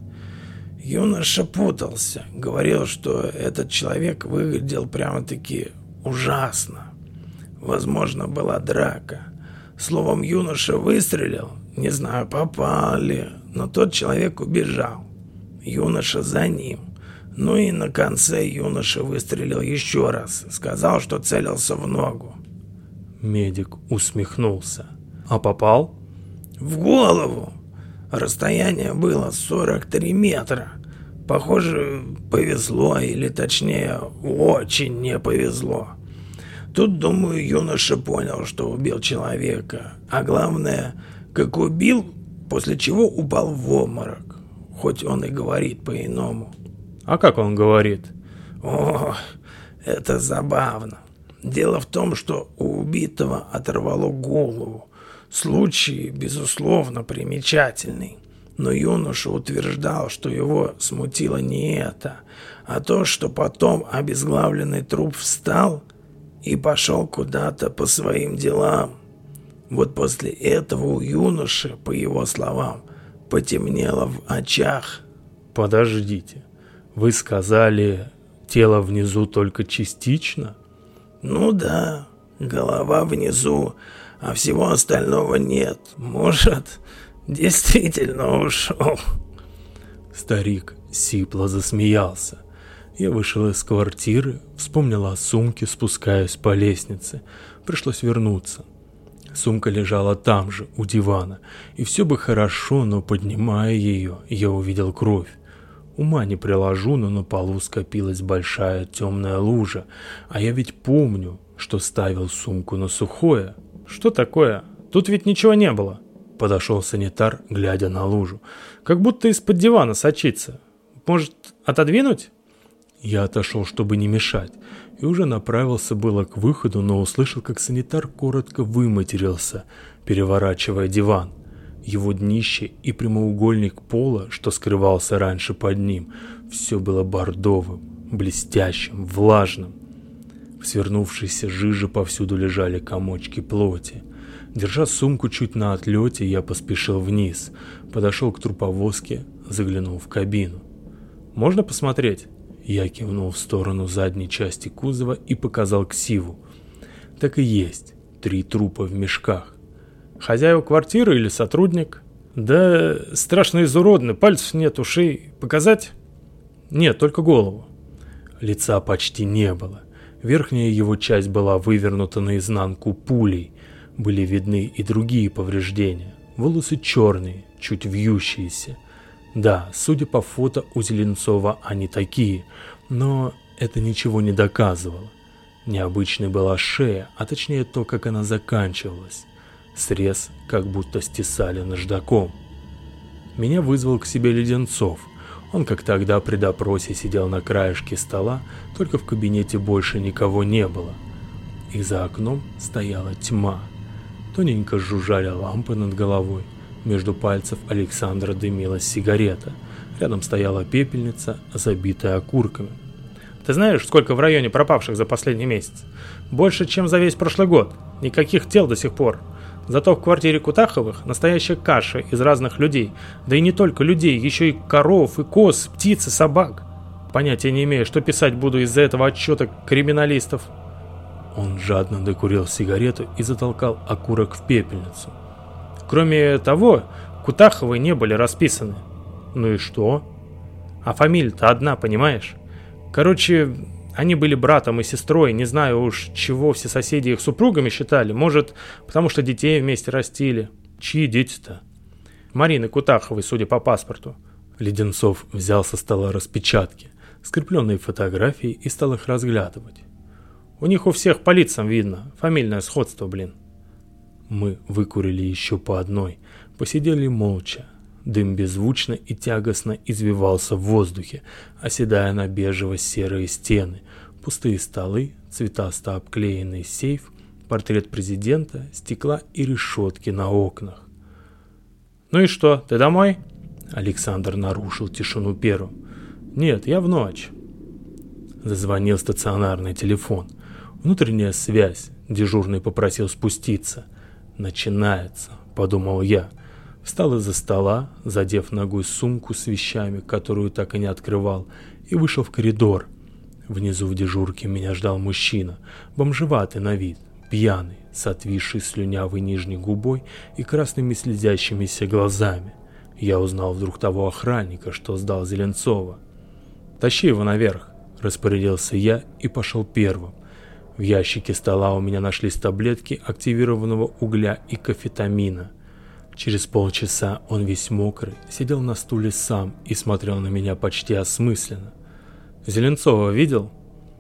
Юноша путался, говорил, что этот человек выглядел прямо-таки ужасно. Возможно, была драка. Словом, юноша выстрелил, не знаю, попал ли, но тот человек убежал. Юноша за ним. И на конце юноша выстрелил еще раз. Сказал, что целился в ногу. Медик усмехнулся. «А попал?» «В голову. Расстояние было 43 метра. Похоже, повезло, или точнее, очень не повезло. Тут, думаю, юноша понял, что убил человека. А главное, как убил, после чего упал в обморок. Хоть он и говорит по-иному». «А как он говорит?» «О, это забавно. Дело в том, что у убитого оторвало голову. Случай, безусловно, примечательный. Но юноша утверждал, что его смутило не это, а то, что потом обезглавленный труп встал и пошел куда-то по своим делам. Вот после этого у юноши, по его словам, потемнело в очах». «Подождите, вы сказали, тело внизу только частично?» «Ну да, голова внизу, а всего остального нет. Может, действительно ушел». Старик сипло засмеялся. Я вышел из квартиры, вспомнил о сумке, спускаясь по лестнице. Пришлось вернуться. Сумка лежала там же, у дивана. И все бы хорошо, но поднимая ее, я увидел кровь. Ума не приложу, но на полу скопилась большая темная лужа. А я ведь помню, что ставил сумку на сухое. «Что такое? Тут ведь ничего не было». Подошел санитар, глядя на лужу. «Как будто из-под дивана сочится. Может, отодвинуть?» Я отошел, чтобы не мешать, и уже направился было к выходу, но услышал, как санитар коротко выматерился, переворачивая диван. Его днище и прямоугольник пола, что скрывался раньше под ним, все было бордовым, блестящим, влажным. В свернувшейся жиже повсюду лежали комочки плоти. Держа сумку чуть на отлете, я поспешил вниз, подошел к труповозке, заглянул в кабину. «Можно посмотреть?» Я кивнул в сторону задней части кузова и показал ксиву. Так и есть, 3 трупа в мешках. Хозяева квартиры или сотрудник? Да страшно изуродны, пальцев нет, ушей. Показать? Нет, только голову. Лица почти не было. Верхняя его часть была вывернута наизнанку пулей. Были видны и другие повреждения. Волосы черные, чуть вьющиеся. Да, судя по фото у Зеленцова, они такие, но это ничего не доказывало. Необычной была шея, а точнее то, как она заканчивалась. Срез как будто стесали наждаком. Меня вызвал к себе Леденцов. Он, как тогда при допросе, сидел на краешке стола, только в кабинете больше никого не было. И за окном стояла тьма. Тоненько жужжали лампы над головой. Между пальцев Александра дымилась сигарета. Рядом стояла пепельница, забитая окурками. Ты знаешь, сколько в районе пропавших за последний месяц? Больше, чем за весь прошлый год. Никаких тел до сих пор. Зато в квартире Кутаховых настоящая каша из разных людей. Да и не только людей, еще и коров, и коз, птиц и собак. Понятия не имею, что писать буду из-за этого отчета криминалистов. Он жадно докурил сигарету и затолкал окурок в пепельницу. Кроме того, Кутаховы не были расписаны. Ну и что? А фамилия-то одна, понимаешь? Короче, они были братом и сестрой, не знаю уж, чего все соседи их супругами считали. Может, потому что детей вместе растили. Чьи дети-то? Марины Кутаховой, судя по паспорту. Леденцов взял со стола распечатки, скрепленные фотографии, и стал их разглядывать. У них у всех по лицам видно. Фамильное сходство, блин. Мы выкурили еще по одной, посидели молча. Дым беззвучно и тягостно извивался в воздухе, оседая на бежево-серые стены, пустые столы, цветасто обклеенный сейф, портрет президента, стекла и решетки на окнах. «Ну и что, ты домой?» Александр нарушил тишину первым. «Нет, я в ночь». Зазвонил стационарный телефон. Внутренняя связь. Дежурный попросил спуститься. «Начинается», — подумал я. Встал из-за стола, задев ногой сумку с вещами, которую так и не открывал, и вышел в коридор. Внизу в дежурке меня ждал мужчина, бомжеватый на вид, пьяный, с отвисшей слюнявой нижней губой и красными слезящимися глазами. Я узнал вдруг того охранника, что сдал Зеленцова. «Тащи его наверх», — распорядился я и пошел первым. В ящике стола у меня нашлись таблетки активированного угля и кофетамина. Через полчаса он весь мокрый, сидел на стуле сам и смотрел на меня почти осмысленно. «Зеленцова видел?»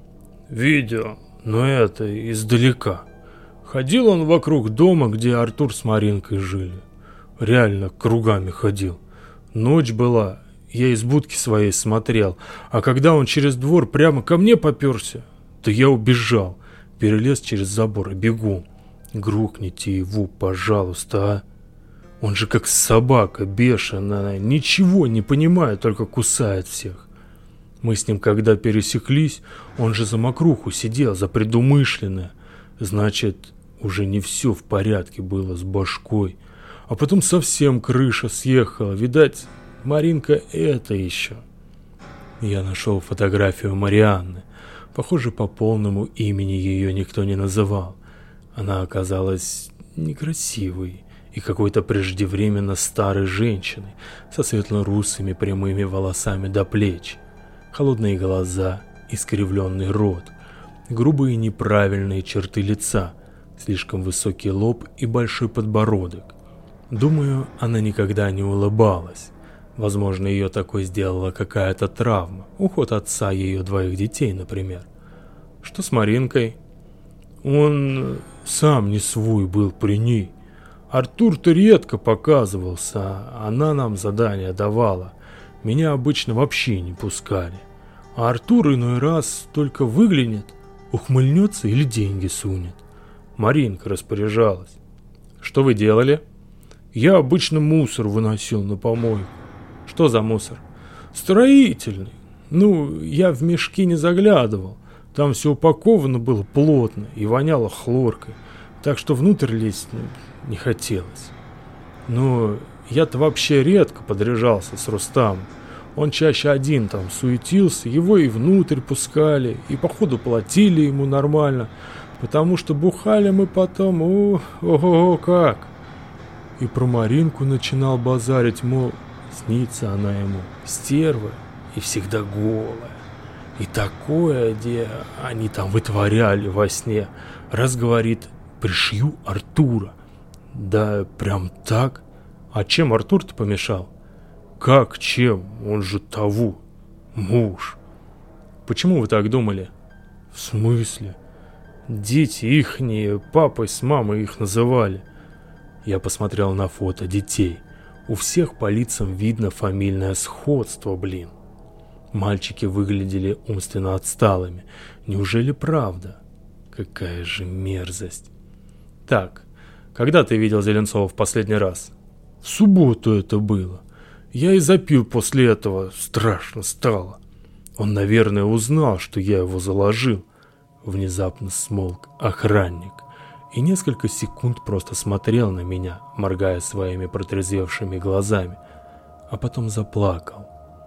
«Видел, но это издалека. Ходил он вокруг дома, где Артур с Маринкой жили. Реально кругами ходил. Ночь была, я из будки своей смотрел, а когда он через двор прямо ко мне поперся, то я убежал, перелез через забор и бегу. Грохните его, пожалуйста, а? Он же как собака бешеная, ничего не понимает, только кусает всех. Мы с ним когда пересеклись, он же за мокруху сидел, за предумышленное. Значит, уже не все в порядке было с башкой. А потом совсем крыша съехала, видать, Маринка это еще». Я нашел фотографию Марианны. Похоже, по полному имени ее никто не называл. Она оказалась некрасивой и какой-то преждевременно старой женщиной со светло-русыми прямыми волосами до плеч. Холодные глаза, искривленный рот, грубые неправильные черты лица, слишком высокий лоб и большой подбородок. Думаю, она никогда не улыбалась. Возможно, ее такой сделала какая-то травма, уход отца ее 2 детей, например. Что с Маринкой? Он сам не свой был при ней. Артур-то редко показывался, а она нам задания давала. Меня обычно вообще не пускали. А Артур иной раз только выглянет, ухмыльнется или деньги сунет. Маринка распоряжалась. Что вы делали? Я обычно мусор выносил на помойку. Что за мусор? Строительный. Ну, я в мешки не заглядывал. Там все упаковано было плотно и воняло хлоркой. Так что внутрь лезть не хотелось. Но я-то вообще редко подряжался с Рустамом. Он чаще один там суетился, его и внутрь пускали, и походу платили ему нормально, потому что бухали мы потом, ого-го как. И про Маринку начинал базарить, мол, снится она ему, стерва и всегда голая. И такое, где они там вытворяли во сне. Раз говорит, пришью Артура. Да прям так. А чем Артур-то помешал? Как чем? Он же того. Муж. Почему вы так думали? В смысле? Дети ихние, папой с мамой их называли. Я посмотрел на фото детей. У всех по лицам видно фамильное сходство, блин. Мальчики выглядели умственно отсталыми. Неужели правда? Какая же мерзость. Так, когда ты видел Зеленцова в последний раз? В субботу это было. Я и запил после этого, страшно стало. Он, наверное, узнал, что я его заложил. Внезапно смолк охранник и несколько секунд просто смотрел на меня, моргая своими протрезвевшими глазами, а потом заплакал.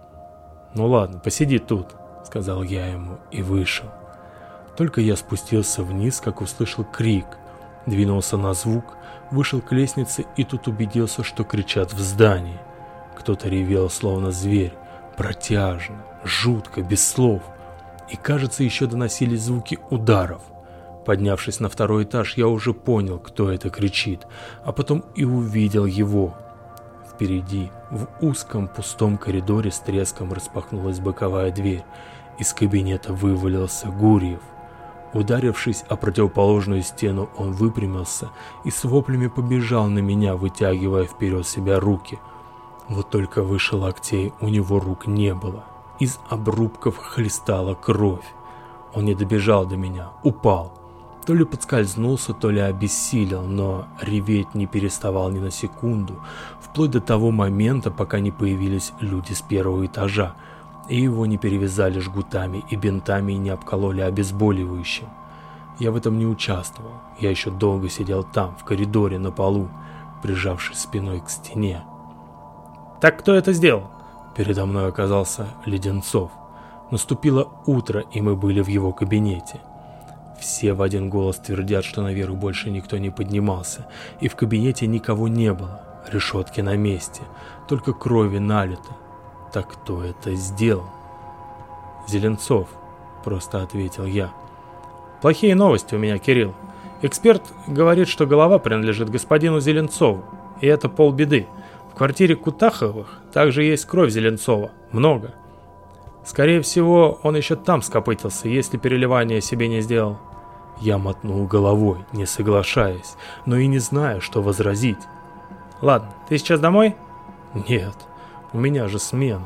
«Ну ладно, посиди тут», — сказал я ему и вышел. Только я спустился вниз, как услышал крик, двинулся на звук, вышел к лестнице и тут убедился, что кричат в здании. Кто-то ревел, словно зверь, протяжно, жутко, без слов. И, кажется, еще доносились звуки ударов. Поднявшись на второй этаж, я уже понял, кто это кричит, а потом и увидел его. Впереди, в узком пустом коридоре с треском распахнулась боковая дверь. Из кабинета вывалился Гурьев. Ударившись о противоположную стену, он выпрямился и с воплями побежал на меня, вытягивая вперед себя руки. Вот только выше локтей у него рук не было. Из обрубков хлестала кровь. Он не добежал до меня, упал. То ли подскользнулся, то ли обессилел, но реветь не переставал ни на секунду, вплоть до того момента, пока не появились люди с первого этажа, и его не перевязали жгутами и бинтами и не обкололи обезболивающим. Я в этом не участвовал. Я еще долго сидел там, в коридоре, на полу, прижавшись спиной к стене. «Так кто это сделал?» Передо мной оказался Леденцов. Наступило утро, и мы были в его кабинете. Все в один голос твердят, что наверх больше никто не поднимался, и в кабинете никого не было. Решетки на месте, только крови налито. Так кто это сделал? «Зеленцов», — просто ответил я. «Плохие новости у меня, Кирилл. Эксперт говорит, что голова принадлежит господину Зеленцову, и это полбеды. В квартире Кутаховых также есть кровь Зеленцова. Много. Скорее всего, он еще там скопытился, если переливание себе не сделал». Я мотнул головой, не соглашаясь, но и не зная, что возразить. «Ладно, ты сейчас домой?» «Нет, у меня же смена».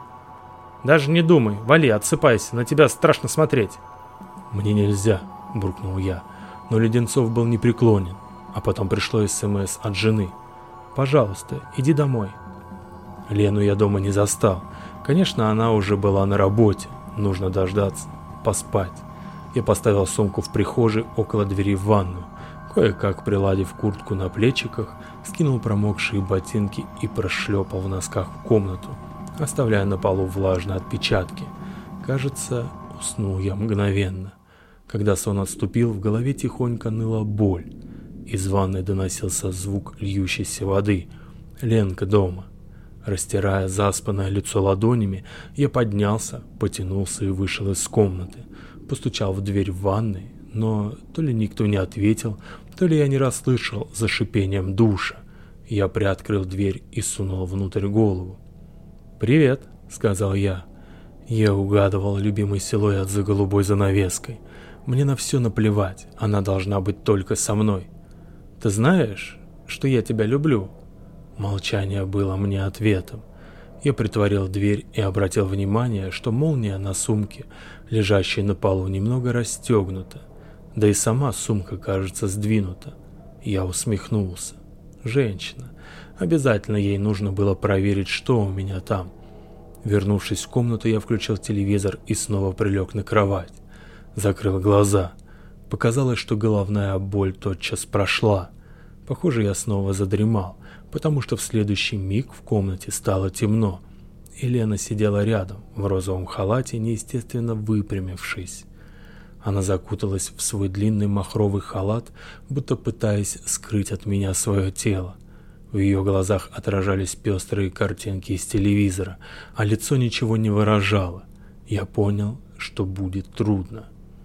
«Даже не думай, вали, отсыпайся, на тебя страшно смотреть». «Мне нельзя», — буркнул я, но Леденцов был непреклонен, а потом пришло СМС от жены. «Пожалуйста, иди домой». Лену я дома не застал. Конечно, она уже была на работе, нужно дождаться, поспать. Я поставил сумку в прихожей около двери в ванную, кое-как приладив куртку на плечиках, скинул промокшие ботинки и прошлепал в носках в комнату, оставляя на полу влажные отпечатки. Кажется, уснул я мгновенно. Когда сон отступил, в голове тихонько ныла боль. Из ванной доносился звук льющейся воды. Ленка дома. Растирая заспанное лицо ладонями, я поднялся, потянулся и вышел из комнаты. Постучал в дверь в ванной, но то ли никто не ответил, то ли я не расслышал за шипением душа. Я приоткрыл дверь и сунул внутрь голову. «Привет», — сказал я. Я угадывал любимый силуэт за голубой занавеской. Мне на все наплевать, она должна быть только со мной. «Ты знаешь, что я тебя люблю?» Молчание было мне ответом. Я притворил дверь и обратил внимание, что молния на сумке, лежащей на полу, немного расстегнута. Да и сама сумка, кажется, сдвинута. Я усмехнулся. Женщина. Обязательно ей нужно было проверить, что у меня там. Вернувшись в комнату, я включил телевизор и снова прилег на кровать. Закрыл глаза. Показалось, что головная боль тотчас прошла. Похоже, я снова задремал, потому что в следующий миг в комнате стало темно. И Лена сидела рядом, в розовом халате, неестественно выпрямившись. Она закуталась в свой длинный махровый халат, будто пытаясь скрыть от меня свое тело. В ее глазах отражались пестрые картинки из телевизора, а лицо ничего не выражало. Я понял, что будет трудно.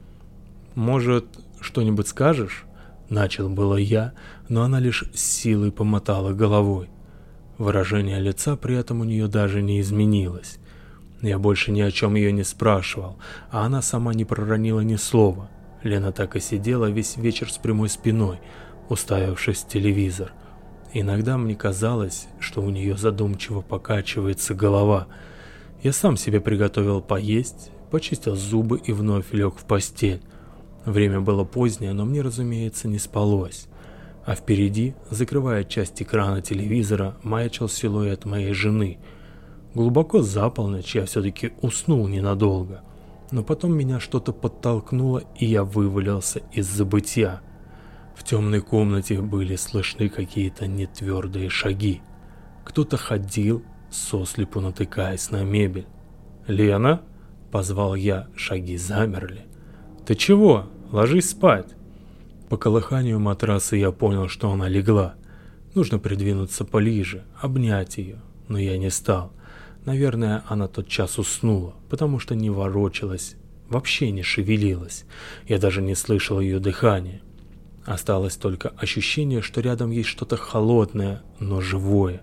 «Может, что-нибудь скажешь?» — начал было я, но она лишь с силой помотала головой. Выражение лица при этом у нее даже не изменилось. Я больше ни о чем ее не спрашивал, а она сама не проронила ни слова. Лена так и сидела весь вечер с прямой спиной, уставившись в телевизор. Иногда мне казалось, что у нее задумчиво покачивается голова. Я сам себе приготовил поесть, почистил зубы и вновь лег в постель. Время было позднее, но мне, разумеется, не спалось. А впереди, закрывая часть экрана телевизора, маячил силуэт моей жены. Глубоко за полночь я все-таки уснул ненадолго, но потом меня что-то подтолкнуло, и я вывалился из забытья. В темной комнате были слышны какие-то нетвердые шаги. Кто-то ходил, сослепу натыкаясь на мебель. «Лена?» — позвал я, шаги замерли. «Ты чего? Ложись спать!» По колыханию матраса я понял, что она легла. Нужно придвинуться поближе, обнять ее, но я не стал. Наверное, она тотчас уснула, потому что не ворочалась, вообще не шевелилась. Я даже не слышал ее дыхания. Осталось только ощущение, что рядом есть что-то холодное, но живое.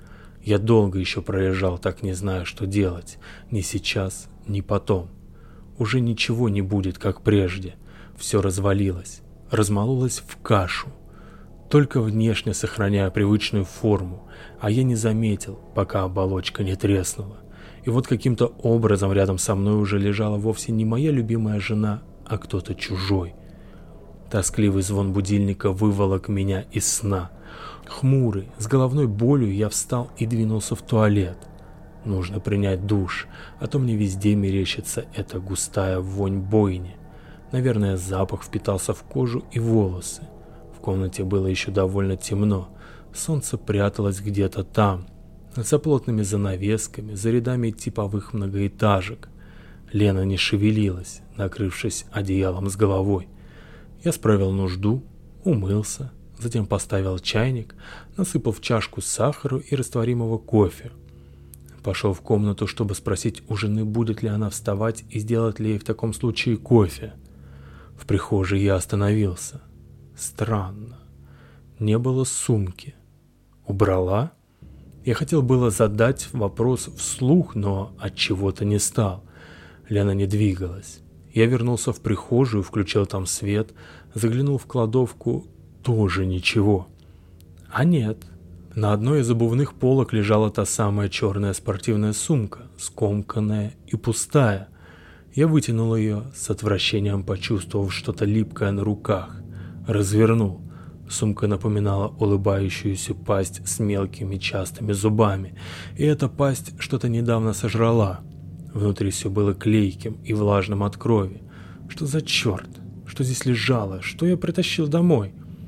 Я долго еще пролежал, так не зная, что делать. Ни сейчас, ни потом. Уже ничего не будет, как прежде. Все развалилось, размололось в кашу. Только внешне сохраняя привычную форму, а я не заметил, пока оболочка не треснула. И вот каким-то образом рядом со мной уже лежала вовсе не моя любимая жена, а кто-то чужой. Тоскливый звон будильника выволок меня из сна. Хмурый, с головной болью я встал и двинулся в туалет. Нужно принять душ, а то мне везде мерещится эта густая вонь бойни. Наверное, запах впитался в кожу и волосы. В комнате было еще довольно темно. Солнце пряталось где-то там, за плотными занавесками, за рядами типовых многоэтажек. Лена не шевелилась, накрывшись одеялом с головой. Я справил нужду, умылся, затем поставил чайник, насыпал в чашку сахару и растворимого кофе. Пошел в комнату, чтобы спросить у жены, будет ли она вставать и сделать ли ей в таком случае кофе. В прихожей я остановился. Странно. Не было сумки. Убрала? Я хотел было задать вопрос вслух, но от чего-то не стал. Лена не двигалась. Я вернулся в прихожую, включил там свет, заглянул в кладовку, тоже ничего. А нет, на одной из обувных полок лежала та самая черная спортивная сумка, скомканная и пустая. Я вытянул ее, с отвращением почувствовав что-то липкое на руках. Развернул. Сумка напоминала улыбающуюся пасть с мелкими частыми зубами, и эта пасть что-то недавно сожрала. Внутри все было клейким и влажным от крови. Что за черт? Что здесь лежало? Что я притащил домой?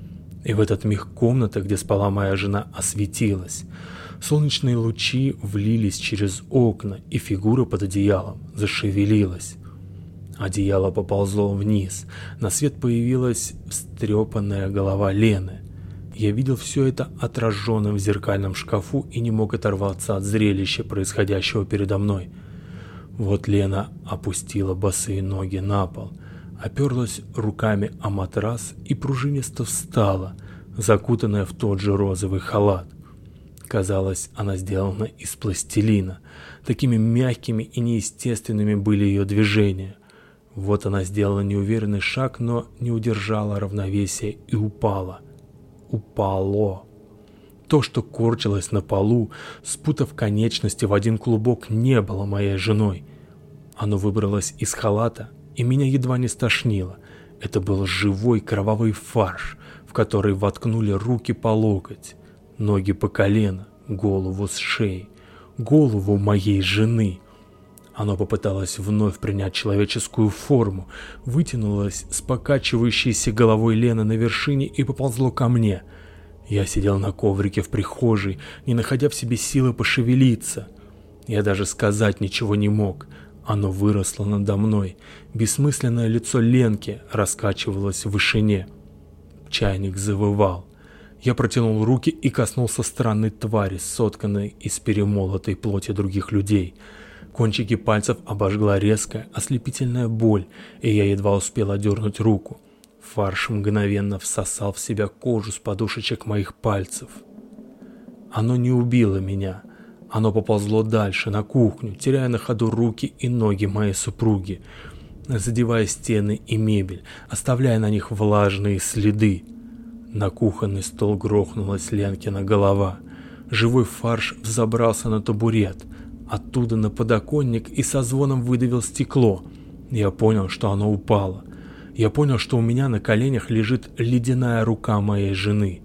И в этот миг комната, где спала моя жена, осветилась. Солнечные лучи влились через окна, и фигура под одеялом зашевелилась. Одеяло поползло вниз. На свет появилась встрепанная голова Лены. Я видел все это отраженным в зеркальном шкафу и не мог оторваться от зрелища, происходящего передо мной. Вот Лена опустила босые ноги на пол, оперлась руками о матрас и пружинисто встала, закутанная в тот же розовый халат. Казалось, она сделана из пластилина. Такими мягкими и неестественными были ее движения. Вот она сделала неуверенный шаг, но не удержала равновесия и упала. Упало. То, что корчилось на полу, спутав конечности в один клубок, не было моей женой. Оно выбралось из халата, и меня едва не стошнило. Это был живой кровавый фарш, в который воткнули руки по локоть. ноги по колено, голову с шеи, голову моей жены. Оно попыталось вновь принять человеческую форму, вытянулось с покачивающейся головой Лены на вершине и поползло ко мне. Я сидел на коврике в прихожей, не находя в себе силы пошевелиться. Я даже сказать ничего не мог. Оно выросло надо мной. Бессмысленное лицо Ленки раскачивалось в вышине. Чайник завывал. Я протянул руки и коснулся странной твари, сотканной из перемолотой плоти других людей. Кончики пальцев обожгла резкая, ослепительная боль, и я едва успел отдернуть руку. Фарш мгновенно всосал в себя кожу с подушечек моих пальцев. Оно не убило меня. Оно поползло дальше, на кухню, теряя на ходу руки и ноги моей супруги, задевая стены и мебель, оставляя на них влажные следы. На кухонный стол грохнулась Ленкина голова. Живой фарш взобрался на табурет, оттуда на подоконник и со звоном выдавил стекло. Я понял, что оно упало. Я понял, что у меня на коленях лежит ледяная рука моей жены.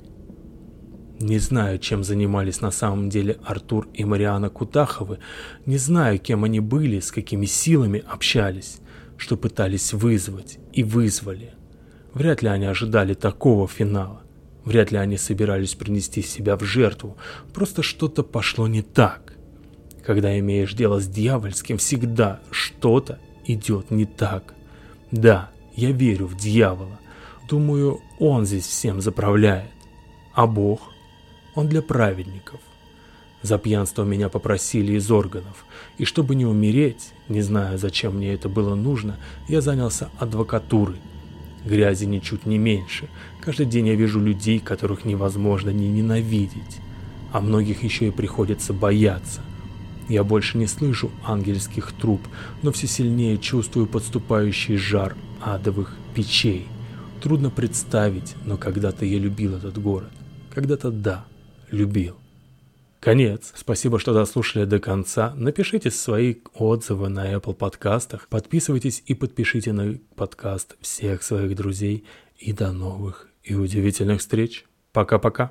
Не знаю, чем занимались на самом деле Артур и Марианна Кутаховы, не знаю, кем они были, с какими силами общались, что пытались вызвать и вызвали. Вряд ли они ожидали такого финала, вряд ли они собирались принести себя в жертву, просто что-то пошло не так. Когда имеешь дело с дьявольским, всегда что-то идет не так. Да, я верю в дьявола, думаю, он здесь всем заправляет, а Бог? Он для праведников. За пьянство меня попросили из органов, и чтобы не умереть, не знаю, зачем мне это было нужно, я занялся адвокатурой. Грязи ничуть не меньше. Каждый день я вижу людей, которых невозможно не ненавидеть, а многих еще и приходится бояться. Я больше не слышу ангельских труб, но все сильнее чувствую подступающий жар адовых печей. Трудно представить, но когда-то я любил этот город. Когда-то да. Любил. Конец. Спасибо, что дослушали до конца. Напишите свои отзывы на Apple подкастах. Подписывайтесь и подпишите на подкаст всех своих друзей. И до новых и удивительных встреч. Пока-пока.